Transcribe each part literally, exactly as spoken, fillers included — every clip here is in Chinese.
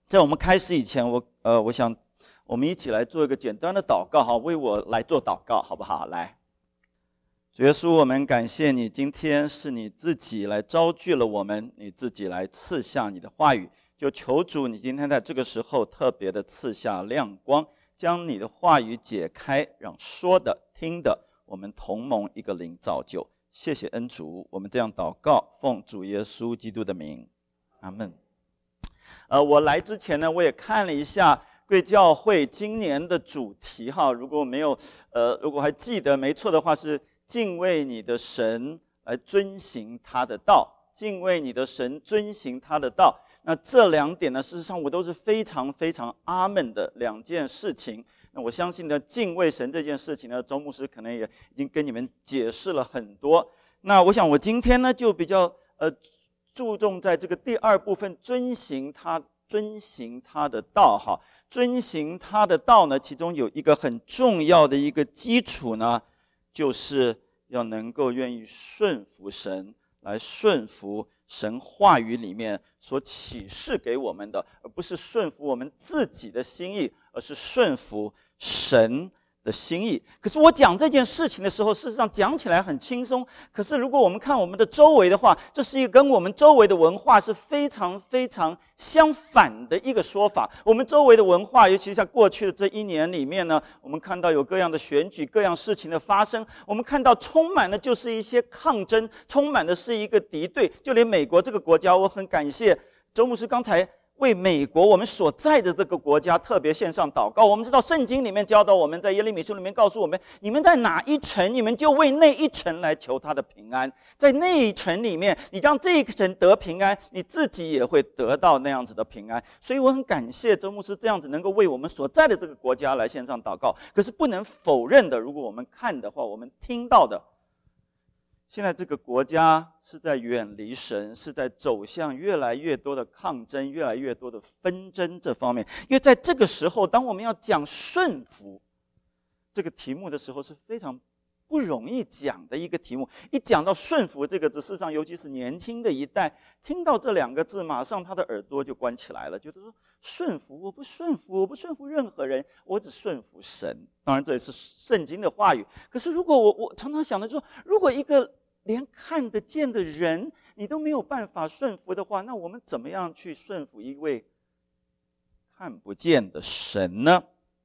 在我们开始以前，我呃，我想我们一起来做一个简单的祷告，好，为我来做祷告，好不好？来，主耶稣，我们感谢你，今天是你自己来招聚了我们，你自己来赐下你的话语，就求主你今天在这个时候特别的赐下亮光，将你的话语解开，让说的听的我们同蒙一个灵造就。谢谢恩主，我们这样祷告，奉主耶稣基督的名，阿们。呃，我来之前呢，我也看了一下贵教会今年的主题哈，如果没有呃，如果还记得没错的话，是敬畏你的神，来遵行他的道。敬畏你的神，遵行他的道。那这两点呢，事实上我都是非常非常阿们的两件事情。那我相信呢，敬畏神这件事情呢，周牧师可能也已经跟你们解释了很多。那我想我今天呢，就比较呃。注重在这个第二部分，遵行他遵行他的道哈，遵行他的道呢，其中有一个很重要的一个基础呢，就是要能够愿意顺服神，来顺服神话语里面所启示给我们的，而不是顺服我们自己的心意，而是顺服神的心意。可是我讲这件事情的时候，事实上讲起来很轻松，可是如果我们看我们的周围的话，这是一个跟我们周围的文化是非常非常相反的一个说法。我们周围的文化，尤其在过去的这一年里面呢，我们看到有各样的选举，各样事情的发生，我们看到充满的就是一些抗争，充满的是一个敌对。就连美国这个国家，我很感谢周牧师刚才为美国我们所在的这个国家特别献上祷告。我们知道圣经里面教导我们，在耶利米书里面告诉我们，你们在哪一城，你们就为那一城来求他的平安。在那一城里面，你让这一城得平安，你自己也会得到那样子的平安。所以我很感谢周牧师这样子能够为我们所在的这个国家来献上祷告。可是不能否认的，如果我们看的话，我们听到的，现在这个国家是在远离神，是在走向越来越多的抗争，越来越多的纷争这方面。因为在这个时候，当我们要讲顺服这个题目的时候，是非常不容易讲的一个题目。一讲到顺服这个字，事实上尤其是年轻的一代，听到这两个字，马上他的耳朵就关起来了，觉得说顺服，我不顺服，我不顺服任何人，我只顺服神。当然这也是圣经的话语。可是如果我我常常想的说，如果一个连看得见的人你都没有办法顺服的话，那我们怎么样去顺服一位看不见的神呢？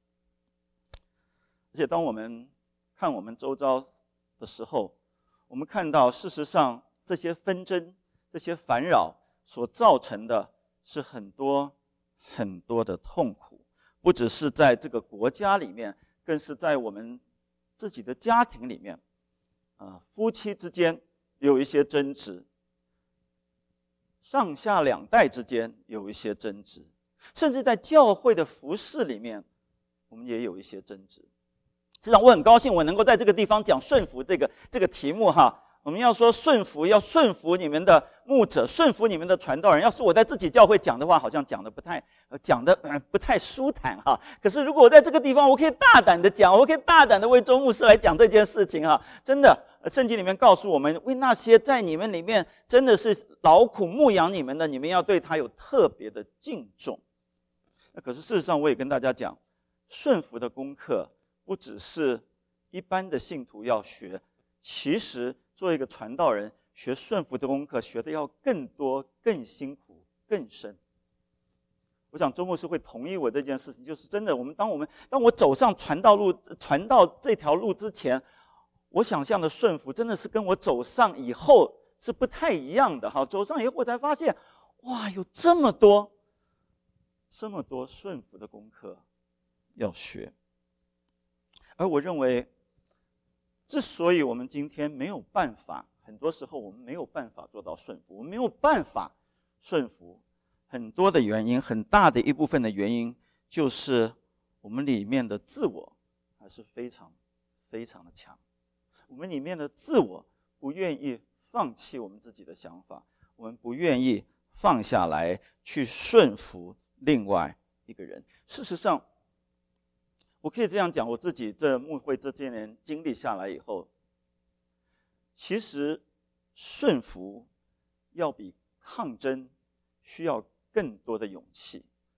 而且当我们看我们周遭的时候，我们看到事实上这些纷争，这些烦扰所造成的是很多很多的痛苦，不只是在这个国家里面，更是在我们自己的家庭里面。啊，夫妻之间有一些争执，上下两代之间有一些争执，甚至在教会的服事里面，我们也有一些争执。实际上，我很高兴我能够在这个地方讲顺服这个这个题目哈。我们要说顺服，要顺服你们的牧者，顺服你们的传道人。要是我在自己教会讲的话，好像讲的不太讲的不太舒坦哈。可是如果我在这个地方，我可以大胆的讲，我可以大胆的为周牧师来讲这件事情哈。真的，圣经里面告诉我们，为那些在你们里面真的是劳苦牧养你们的，你们要对他有特别的敬重。那可是事实上，我也跟大家讲，顺服的功课不只是一般的信徒要学，其实做一个传道人，学顺服的功课学的要更多、更辛苦、更深。我想周牧师会同意我这件事情，就是真的，我们当我们当我走上传道路、传道这条路之前，我想象的顺服真的是跟我走上以后是不太一样的哈。走上以后我才发现，哇，有这么多、这么多顺服的功课要学。而我认为，之所以我们今天没有办法，很多时候我们没有办法做到顺服，我们没有办法顺服，很多的原因，很大的一部分的原因，就是我们里面的自我还是非常非常的强。我们里面的自我不愿意放弃我们自己的想法，我们不愿意放下来去顺服另外一个人。事实上，我可以这样讲，我自己这牧会这些年经历下来以后，其实顺服要比抗争需要更多的勇气。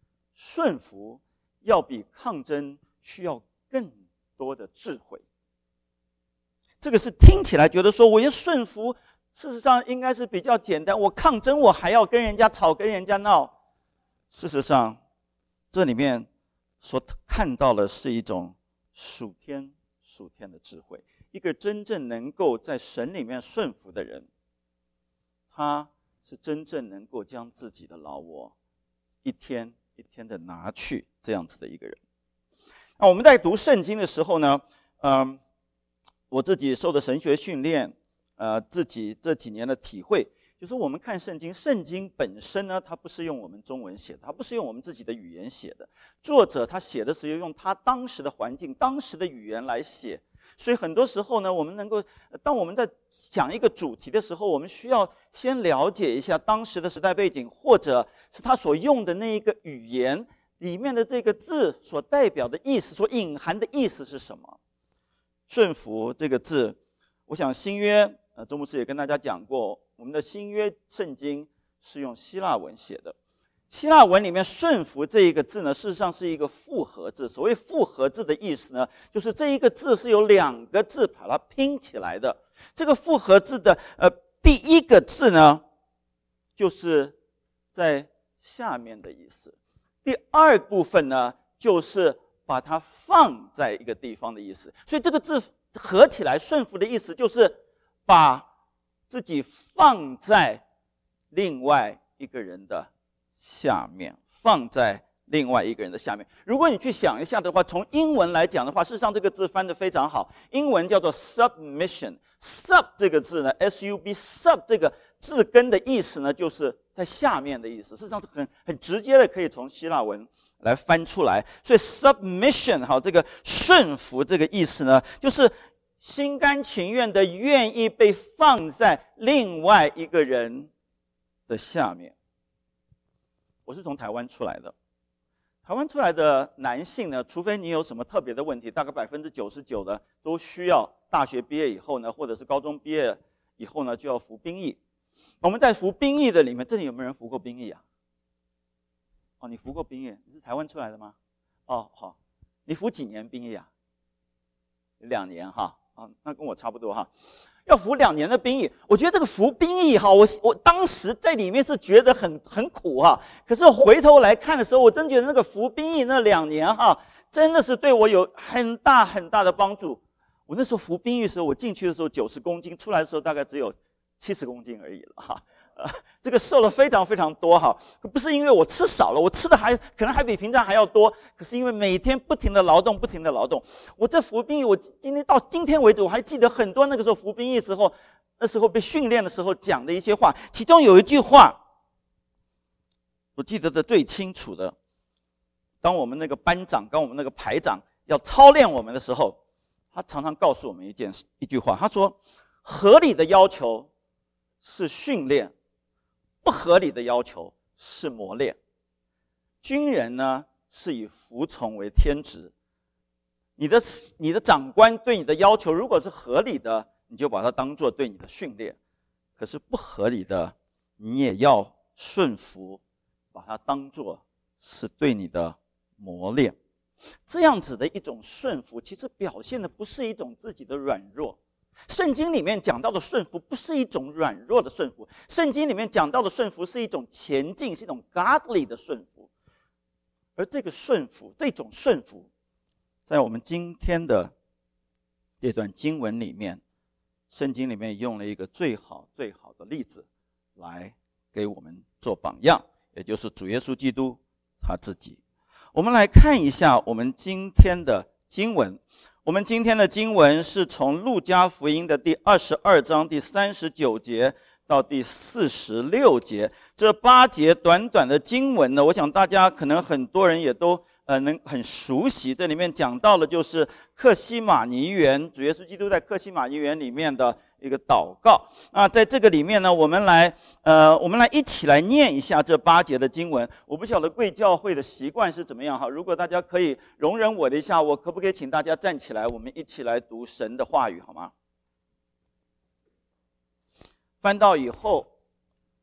顺服要比抗争需要更多的智慧。这个是听起来觉得说我要顺服，事实上应该是比较简单，我抗争我还要跟人家吵跟人家闹。事实上这里面所看到的是一种属天属天的智慧。一个真正能够在神里面顺服的人，他是真正能够将自己的老我一天一天的拿去，这样子的一个人。那我们在读圣经的时候呢，嗯，我自己受的神学训练，呃，自己这几年的体会，就是我们看圣经，圣经本身呢，它不是用我们中文写的，它不是用我们自己的语言写的，作者他写的时候用他当时的环境、当时的语言来写。所以很多时候呢，我们能够，当我们在讲一个主题的时候，我们需要先了解一下当时的时代背景，或者是他所用的那一个语言里面的这个字所代表的意思，所隐含的意思是什么。顺服这个字，我想新约，呃，周牧师也跟大家讲过，我们的新约圣经是用希腊文写的。希腊文里面顺服这一个字呢，事实上是一个复合字。所谓复合字的意思呢，就是这一个字是由两个字把它拼起来的。这个复合字的呃第一个字呢，就是在下面的意思。第二部分呢，就是把它放在一个地方的意思。所以这个字合起来，顺服的意思就是把自己放在另外一个人的下面，放在另外一个人的下面。如果你去想一下的话，从英文来讲的话，事实上这个字翻得非常好，英文叫做 submission。sub 这个字呢 ，S U B sub 这个字根的意思呢，就是在下面的意思。事实上是很很直接的，可以从希腊文来翻出来。所以 submission 好，这个顺服这个意思呢，就是心甘情愿的愿意被放在另外一个人的下面。我是从台湾出来的，台湾出来的男性呢，除非你有什么特别的问题，大概百分之九十九的都需要大学毕业以后呢，或者是高中毕业以后呢，就要服兵役。我们在服兵役的里面，这里有没有人服过兵役啊？哦，你服过兵役？你是台湾出来的吗？哦，好，你服几年兵役啊？两年哈，啊，那跟我差不多哈。要服两年的兵役，我觉得这个服兵役哈，我我当时在里面是觉得很很苦哈。可是回头来看的时候，我真觉得那个服兵役那两年哈，真的是对我有很大很大的帮助。我那时候服兵役的时候，我进去的时候九十公斤，出来的时候大概只有七十公斤而已了哈。呃，这个瘦了非常非常多哈，不是因为我吃少了，我吃的还可能还比平常还要多，可是因为每天不停的劳动，不停的劳动。我这服兵役，我今天到今天为止，我还记得很多那个时候服兵役时候，那时候被训练的时候讲的一些话，其中有一句话，我记得的最清楚的，当我们那个班长跟我们那个排长要操练我们的时候，他常常告诉我们一件事，一句话，他说：合理的要求是训练，不合理的要求是磨练。军人呢，是以服从为天职。你的你的长官对你的要求，如果是合理的，你就把它当作对你的训练；可是不合理的，你也要顺服，把它当作是对你的磨练。这样子的一种顺服，其实表现的不是一种自己的软弱。圣经里面讲到的顺服不是一种软弱的顺服，圣经里面讲到的顺服是一种前进，是一种 godly 的顺服。而这个顺服，这种顺服，在我们今天的这段经文里面，圣经里面用了一个最好最好的例子来给我们做榜样，也就是主耶稣基督他自己。我们来看一下我们今天的经文。我们今天的经文是从路加福音的第二十二章第三十九节到第四十六节，这八节短短的经文呢，我想大家可能很多人也都呃能很熟悉。这里面讲到的就是客西马尼园，主耶稣基督在客西马尼园里面的一个祷告。那在这个里面呢，我们来呃我们来一起来念一下这八节的经文。我不晓得贵教会的习惯是怎么样哈，如果大家可以容忍我的一下，我可不可以请大家站起来，我们一起来读神的话语好吗？翻到以后，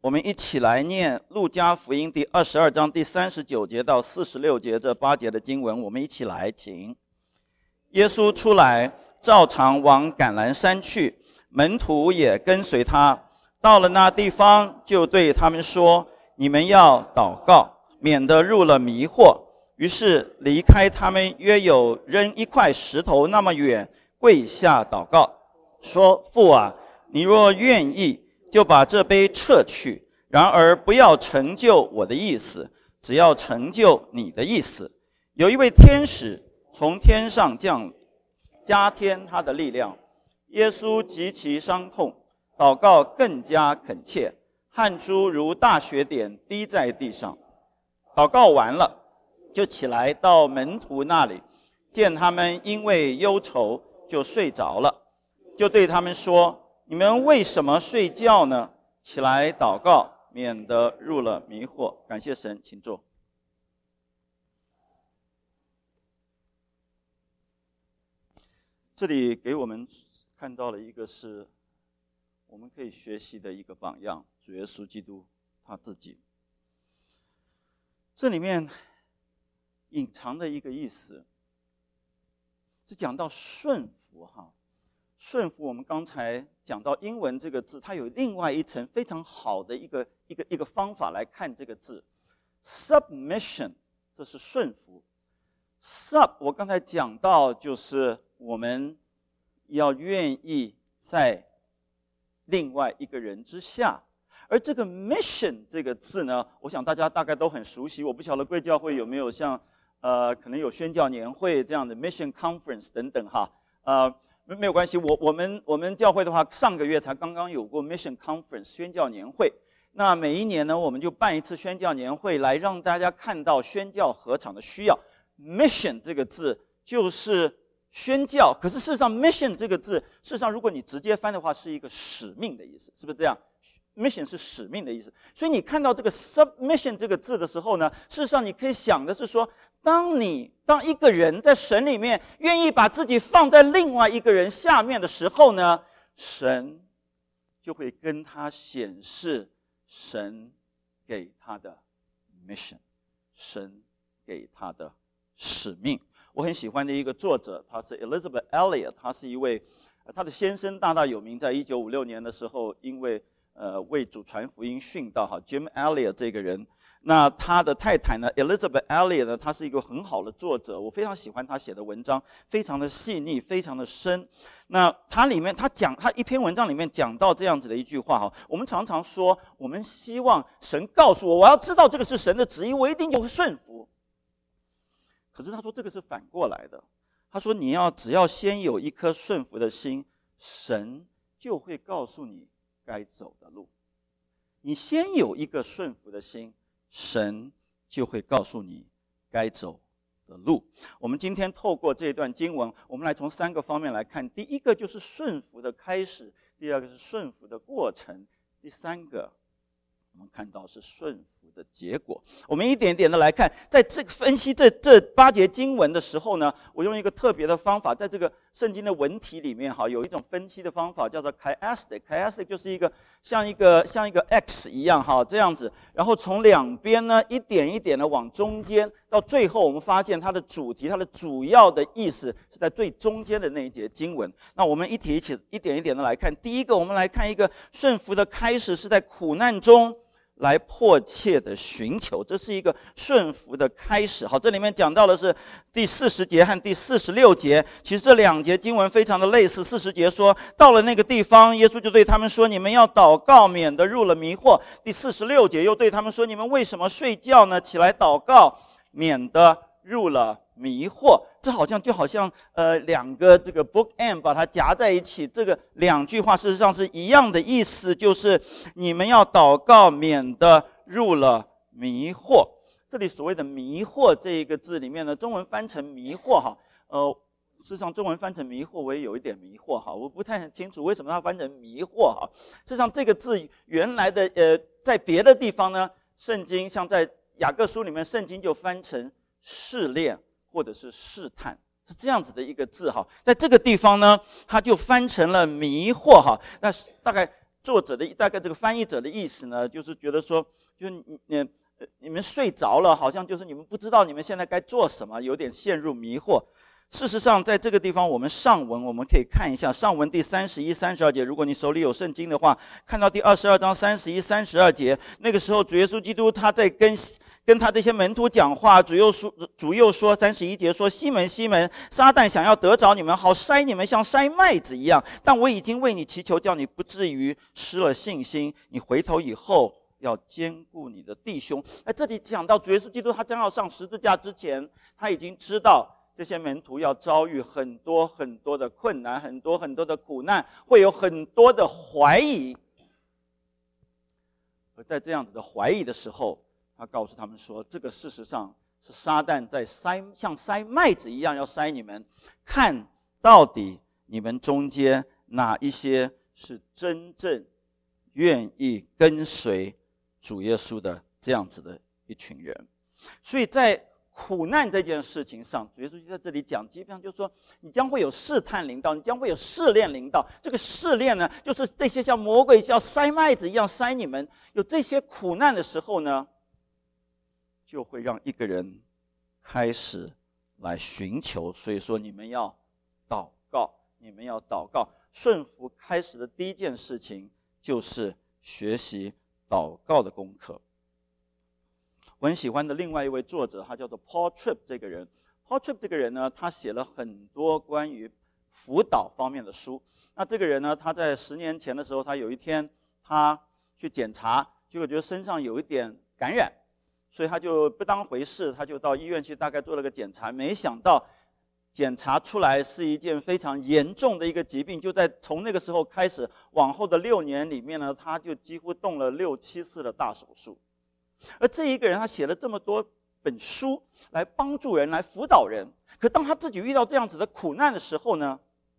我们一起来念路加福音第二十二章第三十九节到四十六节这八节的经文，我们一起来请。耶稣出来，照常往橄榄山去，门徒也跟随他。到了那地方，就对他们说：你们要祷告，免得入了迷惑。于是离开他们约有扔一块石头那么远，跪下祷告，说：父啊，你若愿意，就把这杯撤去，然而不要成就我的意思，只要成就你的意思。有一位天使从天上降，加添他的力量。耶稣极其伤痛，祷告更加恳切，汗珠如大雪点滴在地上。祷告完了，就起来到门徒那里，见他们因为忧愁就睡着了，就对他们说：你们为什么睡觉呢？起来祷告，免得入了迷惑。感谢神，请坐。这里给我们看到了一个是我们可以学习的一个榜样，主耶稣基督他自己。这里面隐藏的一个意思是讲到顺服哈。顺服，我们刚才讲到英文这个字，它有另外一层非常好的一个一个一个方法来看这个字 ，submission， 这是顺服。sub 我刚才讲到，就是我们要愿意在另外一个人之下，而这个 mission 这个字呢，我想大家大概都很熟悉。我不晓得贵教会有没有像呃，可能有宣教年会这样的 mission conference 等等哈，呃。没有关系，我我们我们教会的话，上个月才刚刚有过 Mission Conference 宣教年会。那每一年呢，我们就办一次宣教年会，来让大家看到宣教禾场的需要。Mission 这个字就是宣教，可是事实上 Mission 这个字，事实上如果你直接翻的话，是一个使命的意思，是不是这样？ Mission 是使命的意思。所以你看到这个 submission 这个字的时候呢，事实上你可以想的是说，当你当一个人在神里面愿意把自己放在另外一个人下面的时候呢，神就会跟他显示神给他的 mission， 神给他的使命。我很喜欢的一个作者，他是 Elizabeth Elliot， 他是一位他的先生大大有名，在一九五六年的时候，因为呃为主传福音殉道哈 ，Jim Elliot 这个人。那他的太太呢 ，Elizabeth Elliot 呢，她是一个很好的作者，我非常喜欢她写的文章，非常的细腻，非常的深。那他里面他讲，他一篇文章里面讲到这样子的一句话哈，我们常常说，我们希望神告诉我，我要知道这个是神的旨意，我一定就会顺服。可是他说这个是反过来的，他说你要只要先有一颗顺服的心，神就会告诉你该走的路。你先有一个顺服的心，神就会告诉你该走的路。我们今天透过这段经文，我们来从三个方面来看。第一个就是顺服的开始，第二个是顺服的过程，第三个我们看到是顺服的结果。我们一点点的来看，在这个分析这这八节经文的时候呢，我用一个特别的方法，在这个圣经的文体里面哈，有一种分析的方法叫做 chiastic，chiastic 就是一个像一个像一个 X 一样哈，这样子，然后从两边呢一点一点的往中间，到最后我们发现它的主题，它的主要的意思是在最中间的那一节经文。那我们一题一起一点一点的来看。第一个，我们来看一个顺服的开始是在苦难中来迫切的寻求，这是一个顺服的开始。好，这里面讲到的是第四十节和第四十六节，其实这两节经文非常的类似。四十节说，到了那个地方，耶稣就对他们说，你们要祷告，免得入了迷惑。第四十六节又对他们说，你们为什么睡觉呢？起来祷告，免得入了迷惑。这好像就好像呃两个这个 bookend 把它夹在一起，这个两句话事实上是一样的意思，就是你们要祷告，免得入了迷惑。这里所谓的迷惑这一个字里面呢，中文翻成迷惑哈，呃，事实上中文翻成迷惑我也有一点迷惑哈，我不太清楚为什么它翻成迷惑哈。事实上这个字原来的呃在别的地方呢，圣经像在雅各书里面，圣经就翻成试炼或者是试探，是这样子的一个字哈。在这个地方呢，它就翻成了迷惑哈。那大概作者的大概这个翻译者的意思呢，就是觉得说，就是你你你们睡着了，好像就是你们不知道你们现在该做什么，有点陷入迷惑。事实上，在这个地方，我们上文我们可以看一下上文第三十一、三十二节。如果你手里有圣经的话，看到第二十二章三十一、三十二节，那个时候主耶稣基督他在跟跟他这些门徒讲话，主又说，主又说三十一节说：西门，西门，撒旦想要得着你们，好筛你们，像筛麦子一样。但我已经为你祈求，叫你不至于失了信心。你回头以后，要兼顾你的弟兄。哎，这里讲到主耶稣基督他将要上十字架之前，他已经知道这些门徒要遭遇很多很多的困难，很多很多的苦难，会有很多的怀疑。而在这样子的怀疑的时候，他告诉他们说，这个事实上是撒旦在筛，像筛麦子一样要筛你们，看到底你们中间哪一些是真正愿意跟随主耶稣的这样子的一群人。所以在苦难这件事情上，主耶稣就在这里讲，基本上就是说，你将会有试探临到，你将会有试炼临到。这个试炼呢，就是这些像魔鬼像筛麦子一样筛你们。有这些苦难的时候呢，就会让一个人开始来寻求。所以说，你们要祷告，你们要祷告。顺服开始的第一件事情就是学习祷告的功课。我很喜欢的另外一位作者，他叫做 Paul Tripp 这个人。Paul Tripp 这个人呢，他写了很多关于辅导方面的书。那这个人呢，他在十年前的时候，他有一天他去检查，结果觉得身上有一点感染，所以他就不当回事，他就到医院去大概做了个检查，没想到检查出来是一件非常严重的一个疾病。就在从那个时候开始，往后的六年里面呢，他就几乎动了六七次的大手术。而这一个人，他写了这么多本书来帮助人，来辅导人。可当他自己遇到这样子的苦难的时候呢，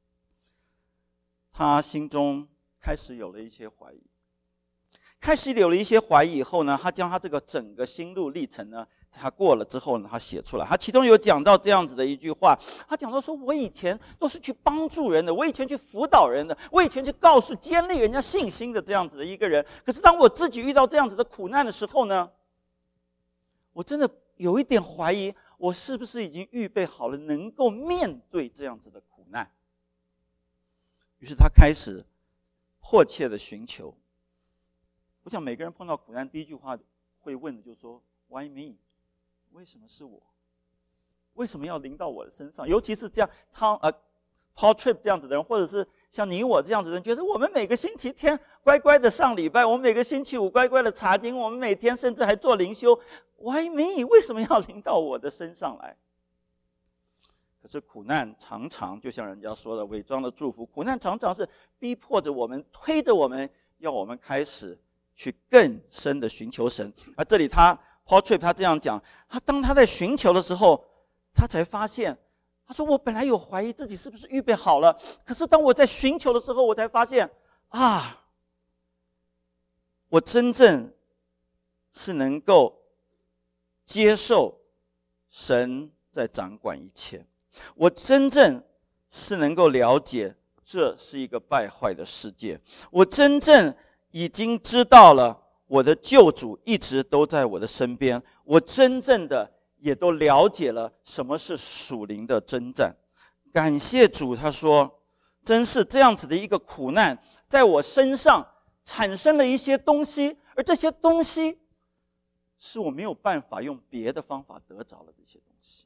他心中开始有了一些怀疑。开始有了一些怀疑以后呢，他将他这个整个心路历程呢，他过了之后呢，他写出来。他其中有讲到这样子的一句话，他讲到说，我以前都是去帮助人的，我以前去辅导人的，我以前去告诉建立人家信心的这样子的一个人。可是当我自己遇到这样子的苦难的时候呢，我真的有一点怀疑，我是不是已经预备好了能够面对这样子的苦难。于是他开始迫切的寻求。我想每个人碰到苦难，第一句话会问的就是说 Why me？ 为什么是我？为什么要临到我的身上？尤其是这样他呃 Paul Tripp 这样子的人，或者是像你我这样子的人，觉得我们每个星期天乖乖的上礼拜，我们每个星期五乖乖的查经，我们每天甚至还做灵修。Why me？ 为什么要临到我的身上来？可是苦难常常就像人家说的，伪装的祝福。苦难常常是逼迫着我们，推着我们，要我们开始去更深的寻求神。而这里他 Paul Tripp 他这样讲，他当他在寻求的时候，他才发现，他说我本来有怀疑自己是不是预备好了，可是当我在寻求的时候，我才发现啊，我真正是能够接受神在掌管一切，我真正是能够了解这是一个败坏的世界，我真正已经知道了我的救主一直都在我的身边，我真正的也都了解了什么是属灵的征战。感谢主，他说真是这样子的一个苦难在我身上产生了一些东西，而这些东西是我没有办法用别的方法得着了这些东西。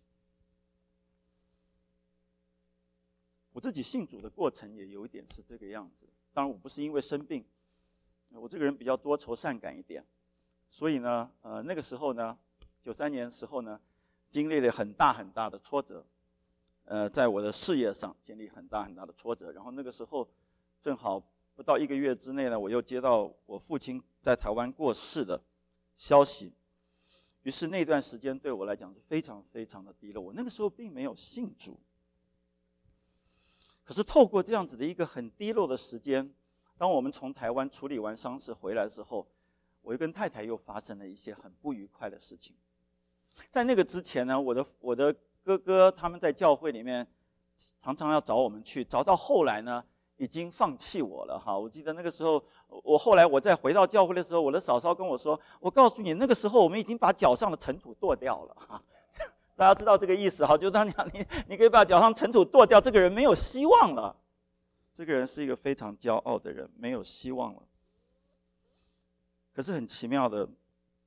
我自己信主的过程也有一点是这个样子，当然我不是因为生病，我这个人比较多愁善感一点，所以呢，呃，那个时候呢，九三年的时候呢，经历了很大很大的挫折，呃，在我的事业上经历很大很大的挫折。然后那个时候，正好不到一个月之内呢，我又接到我父亲在台湾过世的消息，于是那段时间对我来讲是非常非常的低落。我那个时候并没有信主，可是透过这样子的一个很低落的时间，当我们从台湾处理完丧事回来之后，我又跟太太又发生了一些很不愉快的事情。在那个之前呢，我的我的哥哥他们在教会里面常常要找我们去，找到后来呢， 已经放弃我了哈。我记得那个时候，我后来我再回到教会的时候，我的嫂嫂跟我说：“我告诉你，那个时候我们已经把脚上的尘土剁掉了哈。”大家知道这个意思哈？就当你你你可以把脚上尘土剁掉，这个人没有希望了。这个人是一个非常骄傲的人，没有希望了。可是很奇妙的，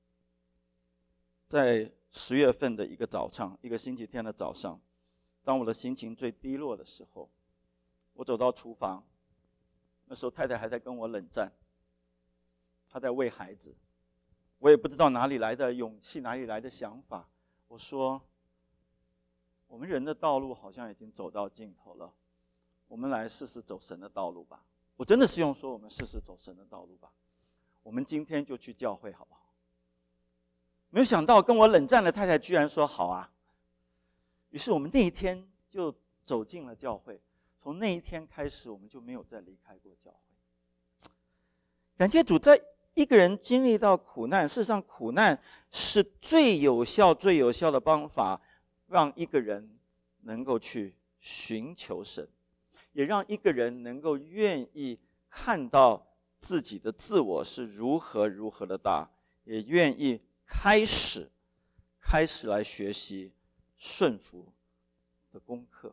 在十月份的一个早上，一个星期天的早上，当我的心情最低落的时候，我走到厨房，那时候太太还在跟我冷战，她在喂孩子，我也不知道哪里来的勇气，哪里来的想法。我说，我们人的道路好像已经走到尽头了，我们来试试走神的道路吧。我真的是用说，我们试试走神的道路吧。我们今天就去教会好不好？没有想到跟我冷战的太太居然说好啊。于是我们那一天就走进了教会，从那一天开始，我们就没有再离开过教会。感谢主，在一个人经历到苦难，事实上苦难是最有效、最有效的方法，让一个人能够去寻求神，也让一个人能够愿意看到自己的自我是如何如何的大，也愿意开始开始来学习顺服的功课。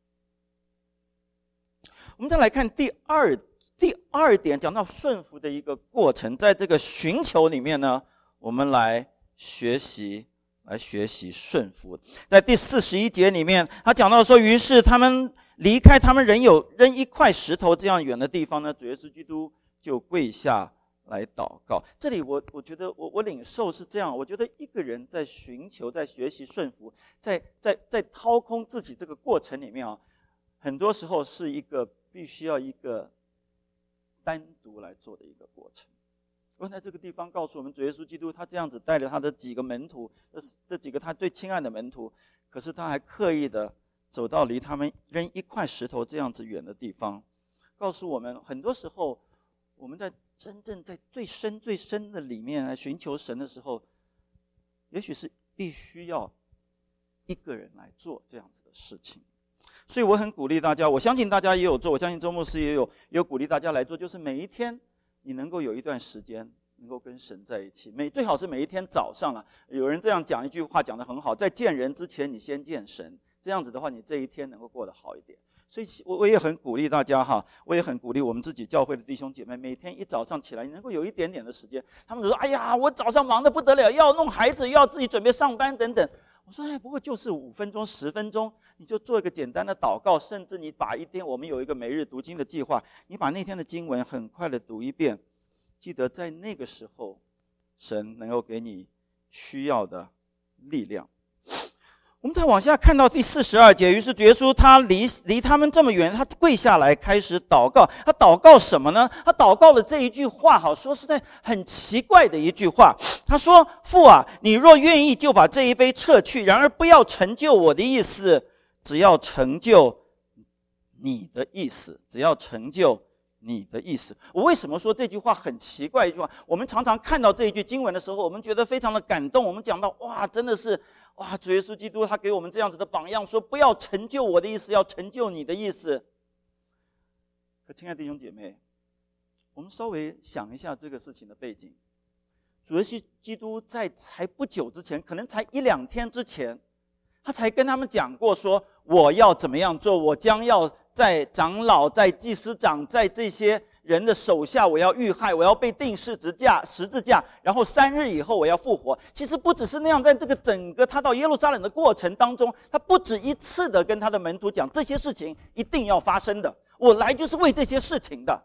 我们再来看第二第二点，讲到顺服的一个过程，在这个寻求里面呢，我们来学习来学习顺服。在第四十一节里面，他讲到说，于是他们离开他们仍有扔一块石头这样远的地方呢，主耶稣基督就跪下来祷告。这里我我觉得我我领受是这样，我觉得一个人在寻求、在学习顺服、在在在掏空自己这个过程里面啊，很多时候是一个必须要一个单独来做的一个过程。我在这个地方告诉我们，主耶稣基督他这样子带着他的几个门徒，这这几个他最亲爱的门徒，可是他还刻意的走到离他们扔一块石头这样子远的地方，告诉我们，很多时候我们在真正在最深最深的里面来寻求神的时候，也许是必须要一个人来做这样子的事情。所以我很鼓励大家，我相信大家也有做，我相信周牧师也有也有鼓励大家来做，就是每一天你能够有一段时间能够跟神在一起，每最好是每一天早上啊。有人这样讲一句话讲得很好，在见人之前你先见神，这样子的话你这一天能够过得好一点。所以我也很鼓励大家哈，我也很鼓励我们自己教会的弟兄姐妹，每天一早上起来，你能够有一点点的时间。他们说：“哎呀，我早上忙得不得了，要弄孩子，要自己准备上班等等。”我说：“哎，不过就是五分钟、十分钟，你就做一个简单的祷告，甚至你把一天，我们有一个每日读经的计划，你把那天的经文很快的读一遍，记得在那个时候，神能够给你需要的力量。”我们再往下看到第四十二节，于是主耶稣他离离他们这么远，他跪下来开始祷告。他祷告什么呢？他祷告了这一句话，好说实在很奇怪的一句话。他说：“父啊，你若愿意，就把这一杯撤去；然而不要成就我的意思，只要成就你的意思，只要成就你的意思。”我为什么说这句话很奇怪一句话？我们常常看到这一句经文的时候，我们觉得非常的感动。我们讲到哇，真的是哇，主耶稣基督他给我们这样子的榜样，说不要成就我的意思，要成就你的意思。可亲爱的弟兄姐妹，我们稍微想一下这个事情的背景。主耶稣基督在才不久之前，可能才一两天之前，他才跟他们讲过说，我要怎么样做，我将要在长老、在祭司长、在这些人的手下，我要遇害，我要被钉十字架，十字架，然后三日以后我要复活。其实不只是那样，在这个整个他到耶路撒冷的过程当中，他不止一次的跟他的门徒讲，这些事情一定要发生的，我来就是为这些事情的。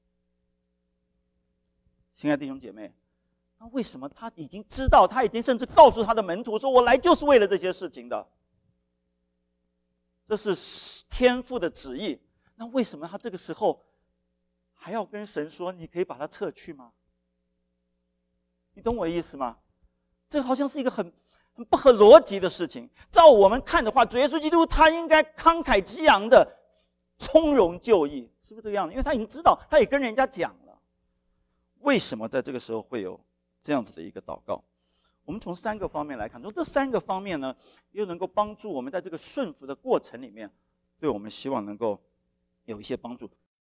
亲爱的弟兄姐妹，那为什么他已经知道，他已经甚至告诉他的门徒说，我来就是为了这些事情的？这是天父的旨意，那为什么他这个时候还要跟神说，你可以把它撤去吗？你懂我的意思吗？这好像是一个很很不合逻辑的事情。照我们看的话，主耶稣基督他应该慷慨激昂的从容就义，是不是这个样子？因为他已经知道，他也跟人家讲了，为什么在这个时候会有这样子的一个祷告？我们从三个方面来看，从这三个方面呢，又能够帮助我们在这个顺服的过程里面，对我们希望能够有一些帮助。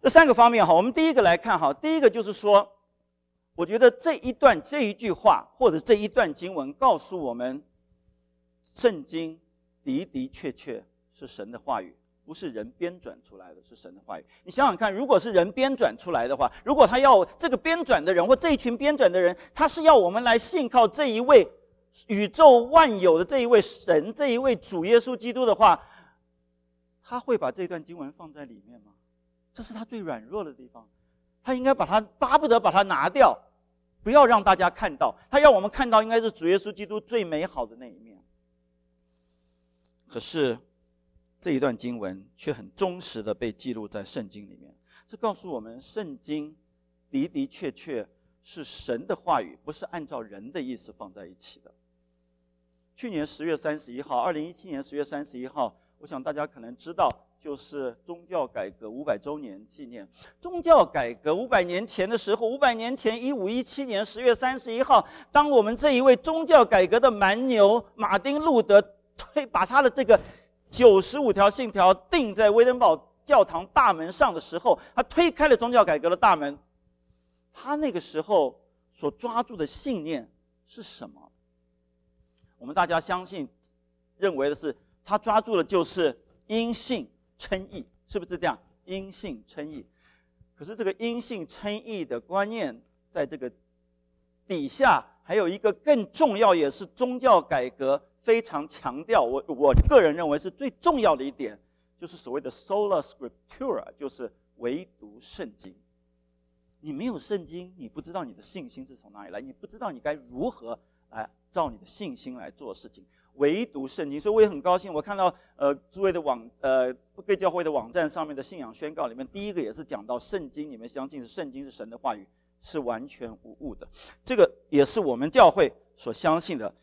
这三个方面哈，我们第一个来看哈，第一个就是说，我觉得这一段这一句话或者这一段经文告诉我们，圣经的的确确是神的话语，不是人编纂出来的，是神的话语。你想想看，如果是人编纂出来的话，如果他要这个编纂的人或这一群编纂的人，他是要我们来信靠这一位宇宙万有的这一位神，这一位主耶稣基督的话，他会把这段经文放在里面吗？这是他最软弱的地方，他应该把它巴不得把它拿掉，不要让大家看到。他要我们看到应该是主耶稣基督最美好的那一面。可是这一段经文却很忠实的被记录在圣经里面，这告诉我们圣经的的确确是神的话语，不是按照人的意思放在一起的。去年十月三十一号，二零一七年十月三十一号，我想大家可能知道，就是宗教改革五百周年纪念。宗教改革五百年前的时候，五百年前一五一七年十月三十一号，当我们这一位宗教改革的蛮牛马丁路德推把他的这个九十五条信条钉在威登堡教堂大门上的时候，他推开了宗教改革的大门。他那个时候所抓住的信念是什么？我们大家相信认为的是，他抓住的就是因信称义，是不是这样？因信称义。可是这个因信称义的观念，在这个底下还有一个更重要，也是宗教改革非常强调，我我个人认为是最重要的一点，就是所谓的 sola scriptura， 就是唯独圣经。你没有圣经，你不知道你的信心是从哪里来，你不知道你该如何来照你的信心来做事情。唯独圣经，所以我也很高兴，我看到呃诸位的网呃不归教会的网站上面的信仰宣告里面，第一个也是讲到圣经，你们相信是圣经是神的话语，是完全无误的。这个也是我们教会所相信的。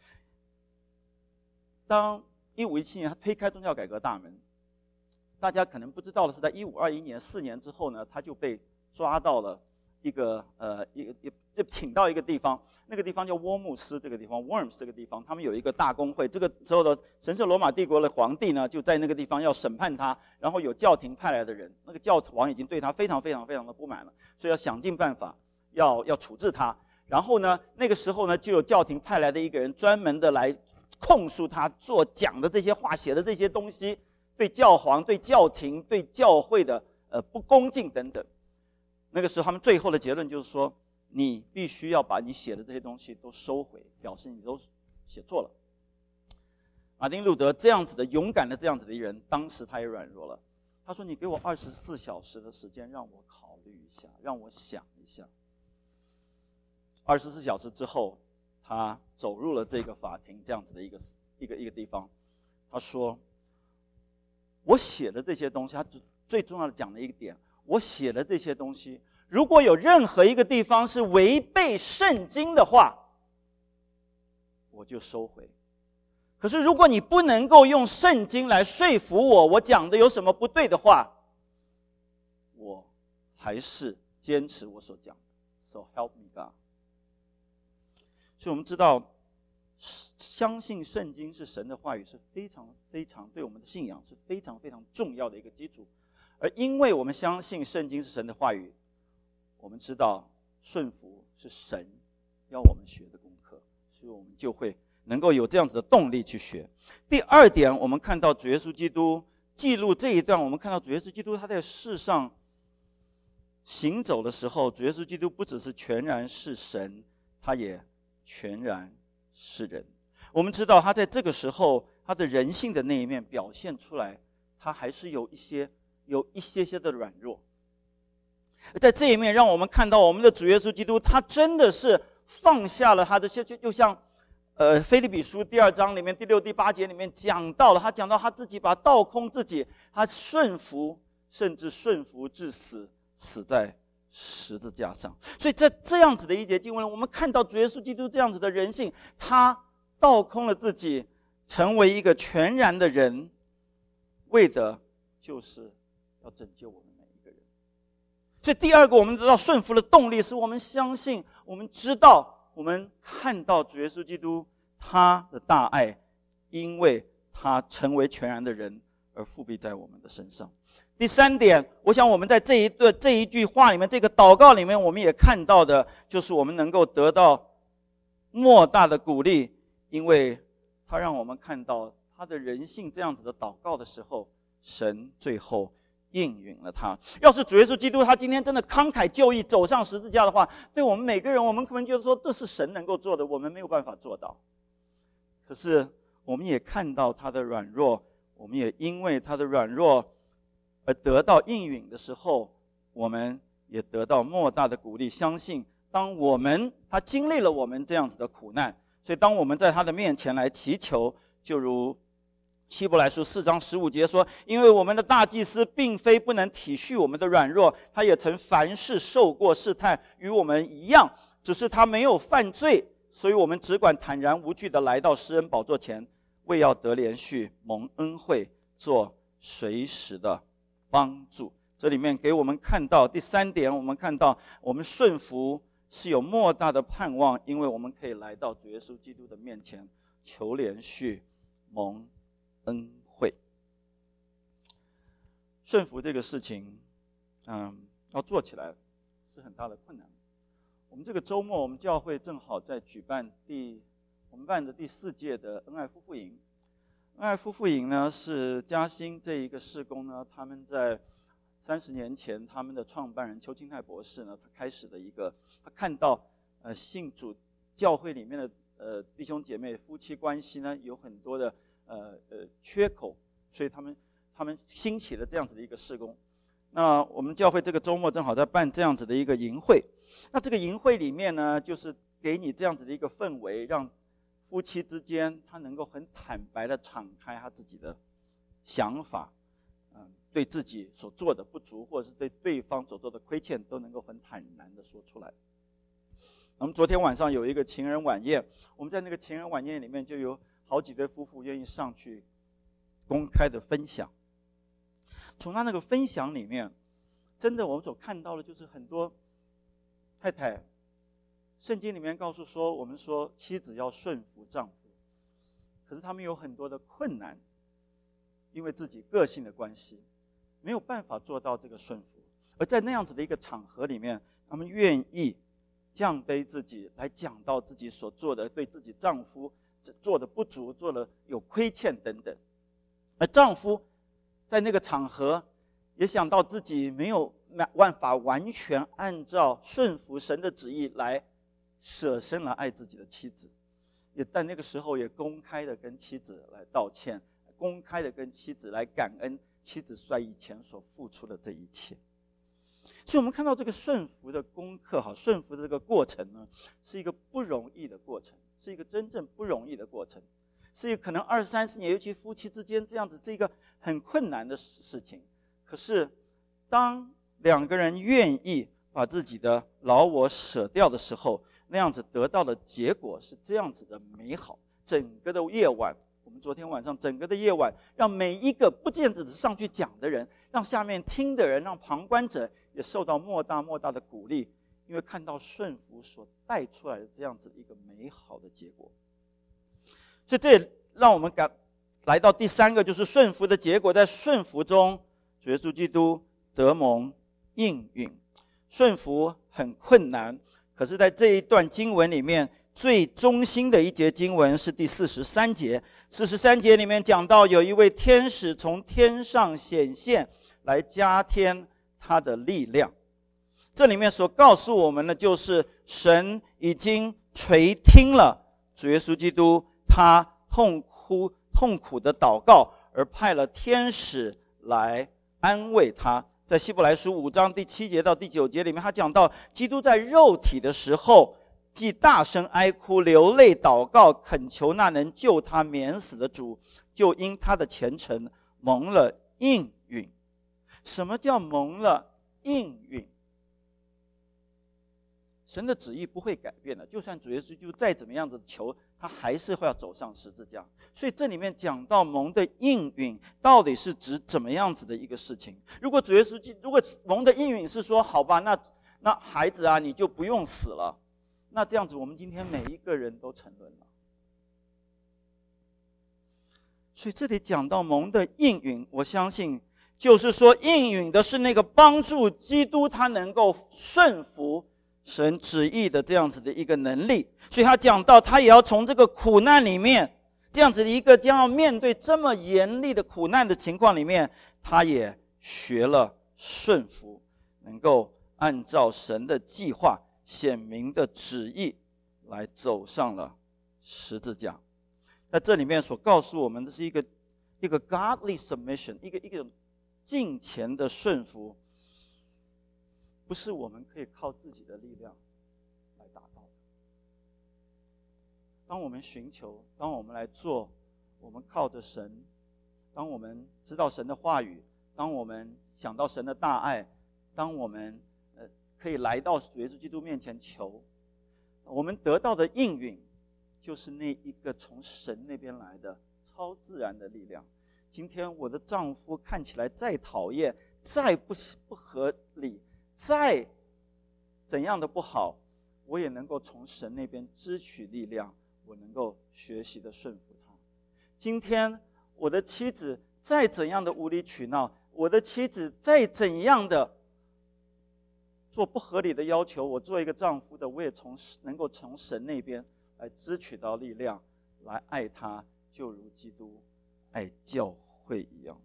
当一五一七年他推开宗教改革大门，大家可能不知道的是，在一五二一年四年之后呢，他就被抓到了一个呃一个一就请到一个地方，那个地方叫沃姆斯，这个地方 Worms 这个地方，他们有一个大公会。这个时候的神圣罗马帝国的皇帝呢，就在那个地方要审判他，然后有教廷派来的人，那个教皇已经对他非常非常非常的不满了，所以要想尽办法要要处置他。然后呢，那个时候呢，就有教廷派来的一个人专门的来控诉他做讲的这些话、写的这些东西，对教皇、对教廷、对教会的呃不恭敬等等。那个时候他们最后的结论就是说，你必须要把你写的这些东西都收回，表示你都写错了。马丁路德这样子的勇敢的这样子的一人，当时他也软弱了。他说：“你给我二十四小时的时间，让我考虑一下，让我想一下。”二十四小时之后，他走入了这个法庭这样子的一个一个一个地方。他说：“我写的这些东西，他最重要的讲了一个点，我写的这些东西。”如果有任何一个地方是违背圣经的话，我就收回。可是如果你不能够用圣经来说服我，我讲的有什么不对的话，我还是坚持我所讲的。So help me God。所以我们知道，相信圣经是神的话语是非常非常对我们的信仰是非常非常重要的一个基础。而因为我们相信圣经是神的话语，我们知道顺服是神要我们学的功课，所以我们就会能够有这样子的动力去学。第二点，我们看到主耶稣基督记录这一段，我们看到主耶稣基督他在世上行走的时候，主耶稣基督不只是全然是神，他也全然是人。我们知道他在这个时候他的人性的那一面表现出来，他还是有一些有一些些的软弱。在这一面让我们看到我们的主耶稣基督，他真的是放下了他的，就就像呃腓立比书第二章里面第六第八节里面讲到了，他讲到他自己把倒空自己，他顺服，甚至顺服至死，死在十字架上。所以在这样子的一节经文，我们看到主耶稣基督这样子的人性，他倒空了自己，成为一个全然的人，为的就是要拯救我们。所以第二个，我们知道顺服的动力是我们相信，我们知道，我们看到主耶稣基督他的大爱，因为他成为全然的人， 而复辟在我们的身上。第三点，我想我们在这一段这一句话里面，这个祷告里面，我们也看到的就是我们能够得到莫大的鼓励，因为他让我们看到他的人性这样子的祷告的时候，神最后应允了他。要是主耶稣基督他今天真的慷慨就义走上十字架的话，对我们每个人，我们可能觉得说这是神能够做的，我们没有办法做到。可是我们也看到他的软弱，我们也因为他的软弱而得到应允的时候，我们也得到莫大的鼓励。相信当我们他经历了我们这样子的苦难，所以当我们在他的面前来祈求，就如希伯来书四章十五节说，因为我们的大祭司并非不能体恤我们的软弱，他也曾凡事受过试探，与我们一样，只是他没有犯罪，所以我们只管坦然无惧地来到施恩宝座前，为要得连续蒙恩惠，做随时的帮助。这里面给我们看到第三点，我们看到我们顺服是有莫大的盼望，因为我们可以来到主耶稣基督的面前，求连续蒙恩惠。顺服这个事情，嗯，要做起来是很大的困难。我们这个周末，我们教会正好在举办第我们办的第四届的恩爱夫妇营。恩爱夫妇营呢，是嘉兴这一个事工呢，他们在三十年前，他们的创办人邱清泰博士呢，他开始的一个，他看到呃信主教会里面的呃弟兄姐妹夫妻关系呢有很多的呃呃缺口，所以他们他们兴起了这样子的一个事工。那我们教会这个周末正好在办这样子的一个营会，那这个营会里面呢，就是给你这样子的一个氛围，让夫妻之间他能够很坦白的敞开他自己的想法，嗯，对自己所做的不足，或者是对对方所做的亏欠，都能够很坦然的说出来。我们昨天晚上有一个情人晚宴，我们在那个情人晚宴里面就有好几对夫妇愿意上去公开的分享。从他那个分享里面，真的我们所看到的就是很多太太，圣经里面告诉说，我们说妻子要顺服丈夫，可是他们有很多的困难，因为自己个性的关系，没有办法做到这个顺服。而在那样子的一个场合里面，他们愿意降卑自己，来讲到自己所做的对自己丈夫做的不足，做了有亏欠等等。而丈夫在那个场合也想到自己没有办法完全按照顺服神的旨意来舍身来爱自己的妻子，也在那个时候也公开的跟妻子来道歉，公开的跟妻子来感恩妻子在以前所付出的这一切。所以我们看到这个顺服的功课，好，顺服的这个过程呢，是一个不容易的过程，是一个真正不容易的过程，是一个可能二三十年，尤其夫妻之间这样子，是一个很困难的事情。可是当两个人愿意把自己的老我舍掉的时候，那样子得到的结果是这样子的美好。整个的夜晚，我们昨天晚上整个的夜晚，让每一个不见只是上去讲的人，让下面听的人，让旁观者也受到莫大莫大的鼓励，因为看到顺服所带出来的这样子一个美好的结果。所以这也让我们感来到第三个，就是顺服的结果。在顺服中，主耶稣基督得蒙应允。顺服很困难，可是在这一段经文里面，最中心的一节经文是第四十三节。四十三节里面讲到，有一位天使从天上显现，来加添他的力量。这里面所告诉我们的，就是神已经垂听了主耶稣基督他痛哭痛苦的祷告，而派了天使来安慰他。在希伯来书五章第七节到第九节里面，他讲到基督在肉体的时候，既大声哀哭流泪祷告，恳求那能救他免死的主，就因他的虔诚蒙了应允。什么叫蒙了应允？神的旨意不会改变的，就算主耶稣基督再怎么样的求，他还是会要走上十字架。所以这里面讲到蒙的应允，到底是指怎么样子的一个事情？如果主耶稣基督，如果蒙的应允是说，好吧，那那孩子啊，你就不用死了，那这样子我们今天每一个人都沉沦了。 所以这里讲到蒙的应允，我相信就是说应允的是那个帮助基督他能够顺服神旨意的这样子的一个能力。所以他讲到他也要从这个苦难里面，这样子的一个将要面对这么严厉的苦难的情况里面，他也学了顺服，能够按照神的计划显明的旨意来走上了十字架。在这里面所告诉我们的是一个一个 godly submission， 一个一个敬虔的顺服，不是我们可以靠自己的力量来达到的。当我们寻求，当我们来做，我们靠着神，当我们知道神的话语，当我们想到神的大爱，当我们呃可以来到主耶稣基督面前求，我们得到的应允就是那一个从神那边来的超自然的力量。今天我的丈夫看起来再讨厌，再不不合理，再怎样的不好，我也能够从神那边支取力量，我能够学习的顺服他。今天我的妻子再怎样的无理取闹，我的妻子再怎样的做不合理的要求，我做一个丈夫的，我也从能够从神那边来支取到力量，来爱他，就如基督爱教会一样。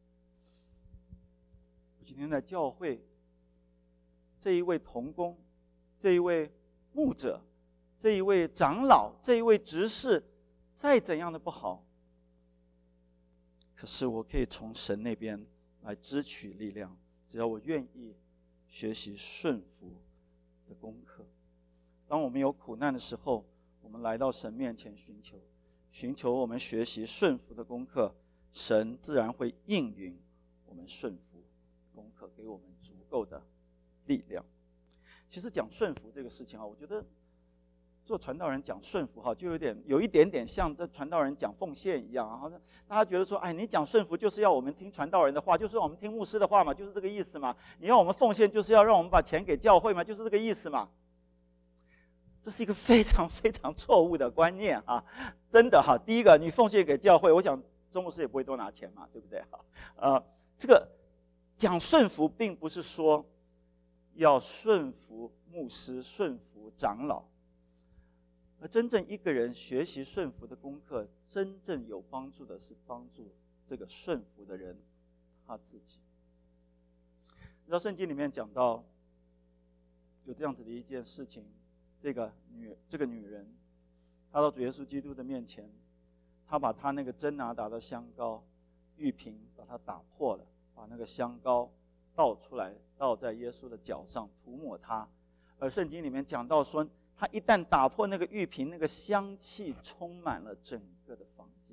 我今天在教会，这一位同工，这一位牧者，这一位长老，这一位执事，再怎样的不好，可是我可以从神那边来支取力量，只要我愿意学习顺服的功课。当我们有苦难的时候，我们来到神面前寻求，寻求我们学习顺服的功课，神自然会应允我们顺服功课，给我们足够的力量。其实讲顺服这个事情啊，我觉得做传道人讲顺服哈，就有点有一点点像这传道人讲奉献一样啊。大家觉得说，哎，你讲顺服就是要我们听传道人的话，就是要我们听牧师的话嘛，就是这个意思嘛。你要我们奉献，就是要让我们把钱给教会嘛，就是这个意思嘛。这是一个非常非常错误的观念啊！真的哈，第一个，你奉献给教会，我想周牧师也不会多拿钱嘛，对不对？哈，呃，这个讲顺服，并不是说要顺服牧师、顺服长老，而真正一个人学习顺服的功课，真正有帮助的是帮助这个顺服的人他自己。你知道圣经里面讲到有这样子的一件事情。这个女这个女人，她到主耶稣基督的面前，她把她那个真拿达的香膏玉瓶把它打破了，把那个香膏倒出来，倒在耶稣的脚上，涂抹他。而圣经里面讲到说，她一旦打破那个玉瓶，那个香气充满了整个的房间。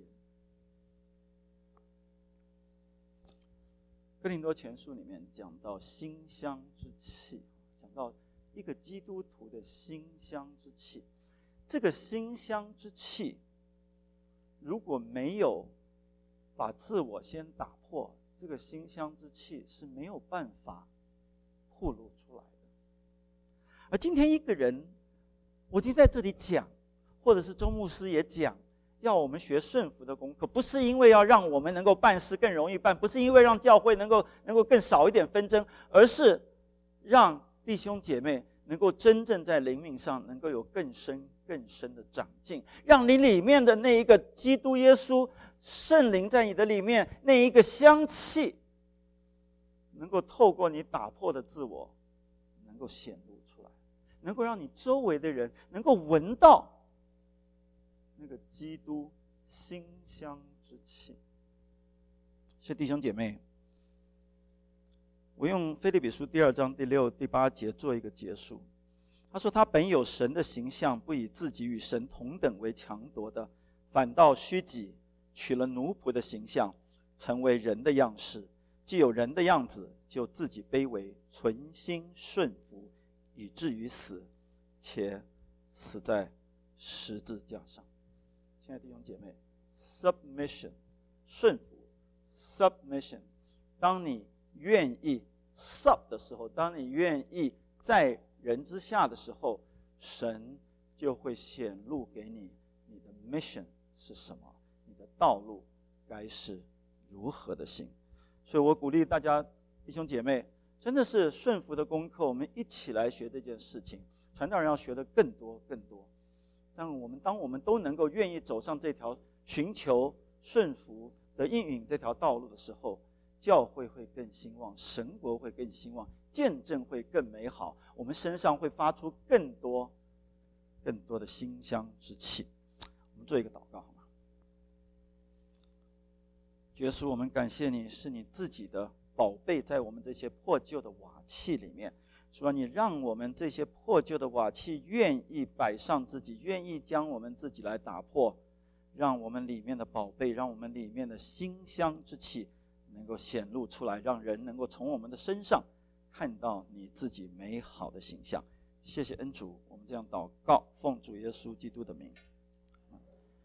哥林多前书里面讲到馨香之气，讲到一个基督徒的馨香之气，这个馨香之气如果没有把自我先打破，这个馨香之气是没有办法暴露出来的。而今天一个人，我今天在这里讲，或者是周牧师也讲，要我们学顺服的功课，不是因为要让我们能够办事更容易办，不是因为让教会能够能够更少一点纷争，而是让弟兄姐妹能够真正在灵命上能够有更深更深的长进，让你里面的那一个基督耶稣圣灵在你的里面那一个香气，能够透过你打破的自我能够显露出来，能够让你周围的人能够闻到那个基督馨香之气。所以弟兄姐妹，我用腓立比书第二章第六、第八节做一个结束。他说：“他本有神的形象，不以自己与神同等为强夺的，反倒虚己，取了奴仆的形象，成为人的样式。既有人的样子，就自己卑微，存心顺服，以至于死，且死在十字架上。”亲爱的弟兄姐妹 ，submission 顺服 ，submission， 当你愿意 sub 的时候，当你愿意在人之下的时候，神就会显露给你你的 mission 是什么，你的道路该是如何的行。所以我鼓励大家弟兄姐妹，真的是顺服的功课，我们一起来学这件事情。传道人要学的更多更多。但我们当我们都能够愿意走上这条寻求顺服的应允这条道路的时候，教会会更兴旺，神国会更兴旺，见证会更美好，我们身上会发出更多更多的馨香之气。我们做一个祷告好吗？主耶稣，我们感谢你，是你自己的宝贝在我们这些破旧的瓦器里面。主啊，你让我们这些破旧的瓦器愿意摆上自己，愿意将我们自己来打破，让我们里面的宝贝，让我们里面的馨香之气能够显露出来，让人能够从我们的身上看到你自己美好的形象。谢谢恩主，我们这样祷告，奉主耶稣基督的名。